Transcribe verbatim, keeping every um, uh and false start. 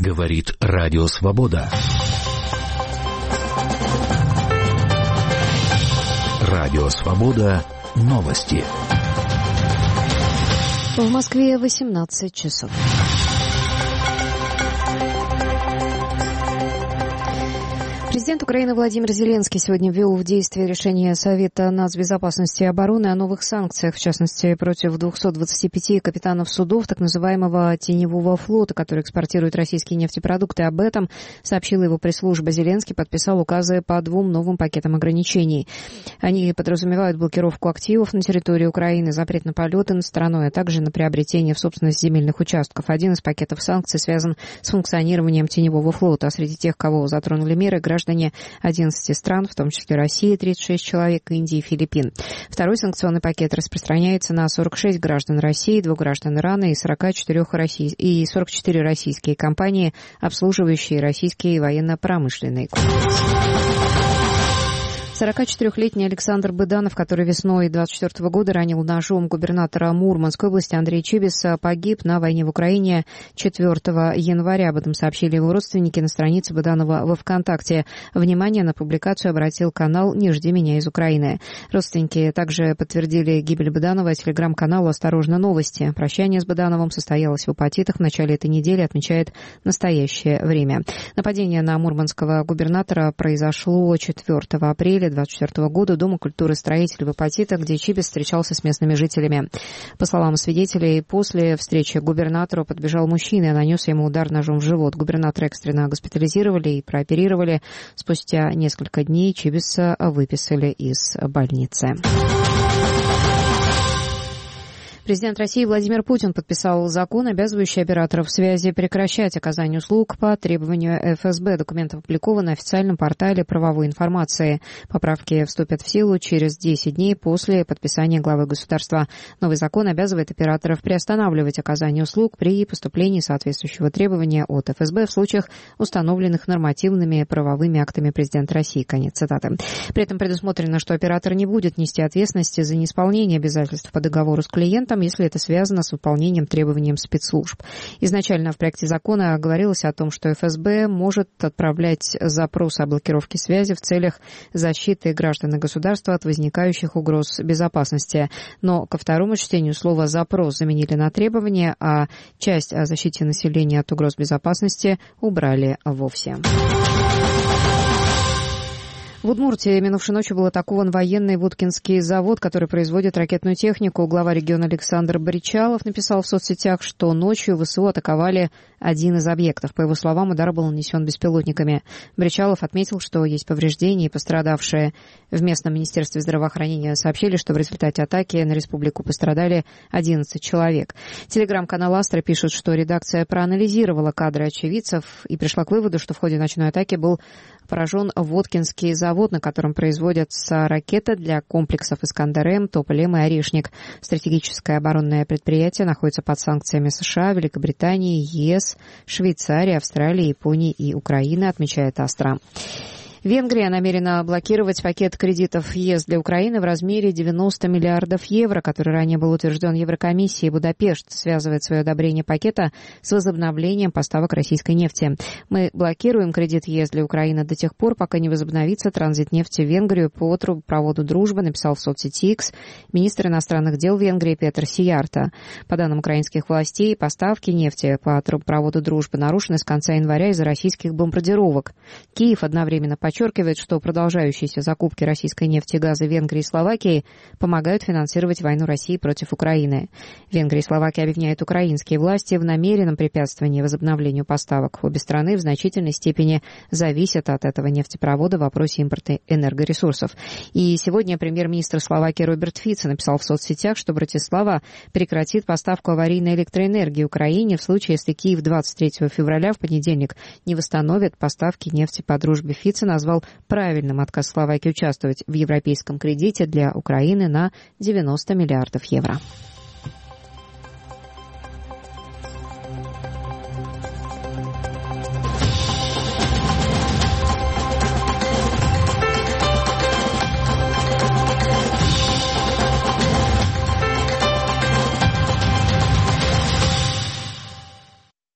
Говорит Радио Свобода. Радио Свобода. Новости. В Москве восемнадцать часов. Президент Украины Владимир Зеленский сегодня ввел в действие решение Совета нацбезопасности и обороны о новых санкциях, в частности, против двухсот двадцати пяти капитанов судов так называемого теневого флота, который экспортирует российские нефтепродукты. Об этом сообщила его пресс-служба. Зеленский подписал указы по двум новым пакетам ограничений. Они подразумевают блокировку активов на территории Украины, запрет на полеты над страной, а также на приобретение в собственность земельных участков. Один из пакетов санкций связан с функционированием теневого флота. А среди тех, кого затронули меры, граждане одиннадцати стран, в том числе России, тридцать шесть человек, Индии и Филиппин. Второй санкционный пакет распространяется на сорок шесть граждан России, двух граждан Ирана и сорок четыре, россий... и сорок четыре российские компании, обслуживающие российский военно-промышленный комплекс. сорокачетырехлетний Александр Быданов, который весной двадцать четвёртого года ранил ножом губернатора Мурманской области Андрея Чибиса, погиб на войне в Украине четвёртого января. Об этом сообщили его родственники на странице Быданова во ВКонтакте. Внимание на публикацию обратил канал «Не жди меня из Украины». Родственники также подтвердили гибель Быданова телеграм-каналу «Осторожно, новости». Прощание с Быдановым состоялось в Апатитах в начале этой недели, отмечает «Настоящее время». Нападение на мурманского губернатора произошло четвёртого апреля двадцать четвёртого года у Дома культуры строителей в Апатитах, где Чибис встречался с местными жителями. По словам свидетелей, после встречи к губернатору подбежал мужчина и нанес ему удар ножом в живот. Губернатора экстренно госпитализировали и прооперировали. Спустя несколько дней Чибиса выписали из больницы. Президент России Владимир Путин подписал закон, обязывающий операторов связи прекращать оказание услуг по требованию эф эс бэ. Документ опубликован на официальном портале правовой информации. Поправки вступят в силу через десять дней после подписания главы государства. Новый закон обязывает операторов приостанавливать оказание услуг при поступлении соответствующего требования от эф эс бэ в случаях, установленных нормативными правовыми актами президента России. Конец цитаты. При этом предусмотрено, что оператор не будет нести ответственности за неисполнение обязательств по договору с клиентом, если это связано с выполнением требований спецслужб. Изначально в проекте закона говорилось о том, что эф эс бэ может отправлять запросы о блокировке связи в целях защиты граждан и государства от возникающих угроз безопасности. Но ко второму чтению слово «запрос» заменили на «требование», а часть о защите населения от угроз безопасности убрали вовсе. В Удмуртии минувшей ночью был атакован военный Воткинский завод, который производит ракетную технику. Глава региона Александр Бричалов написал в соцсетях, что ночью вэ эс у атаковали один из объектов. По его словам, удар был нанесен беспилотниками. Бричалов отметил, что есть повреждения и пострадавшие. В местном министерстве здравоохранения сообщили, что в результате атаки на республику пострадали одиннадцать человек. Телеграм-канал «Астра» пишет, что редакция проанализировала кадры очевидцев и пришла к выводу, что в ходе ночной атаки был поражен Воткинский завод, на котором производятся ракеты для комплексов «Искандер-М», «Тополь-М» и «Орешник». Стратегическое оборонное предприятие находится под санкциями США, Великобритании, е эс, Швейцарии, Австралии, Японии и Украины, отмечает «Астра». Венгрия намерена блокировать пакет кредитов ЕС для Украины в размере девяносто миллиардов евро, который ранее был утвержден Еврокомиссией. Будапешт связывает свое одобрение пакета с возобновлением поставок российской нефти. Мы блокируем кредит ЕС для Украины до тех пор, пока не возобновится транзит нефти в Венгрию по трубопроводу «Дружба», написал в соцсети X министр иностранных дел Венгрии Петр Сиярта. По данным украинских властей, поставки нефти по трубопроводу «Дружба» нарушены с конца января из-за российских бомбардировок. Киев одновременно подчеркивает, подчеркивает, что продолжающиеся закупки российской нефти и газа Венгрии и Словакии помогают финансировать войну России против Украины. Венгрия и Словакия обвиняют украинские власти в намеренном препятствовании возобновлению поставок. Обе страны в значительной степени зависят от этого нефтепровода в вопросе импорта энергоресурсов. И сегодня премьер-министр Словакии Роберт Фицо написал в соцсетях, что Братислава прекратит поставку аварийной электроэнергии Украине в случае, если Киев двадцать третьего февраля в понедельник не восстановит поставки нефти по дружбе. Фицо назвал правильным отказ Словакии участвовать в европейском кредите для Украины на девяносто миллиардов евро.